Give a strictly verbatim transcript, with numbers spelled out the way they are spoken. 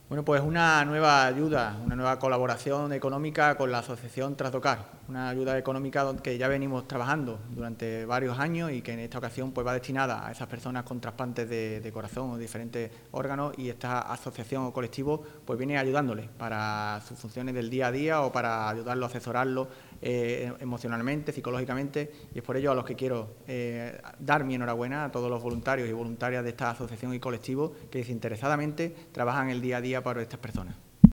Bueno, pues una nueva ayuda, una nueva colaboración económica con la Asociación Trasdocar, una ayuda económica que ya venimos trabajando durante varios años y que en esta ocasión pues va destinada a esas personas con trasplantes de, de corazón o diferentes órganos, y esta asociación o colectivo pues viene ayudándoles para sus funciones del día a día o para ayudarlo, asesorarlo eh, emocionalmente, psicológicamente, y es por ello a los que quiero eh, dar mi enhorabuena a todos los voluntarios y voluntarias de esta asociación y colectivo que desinteresadamente trabajan el día a día para estas personas.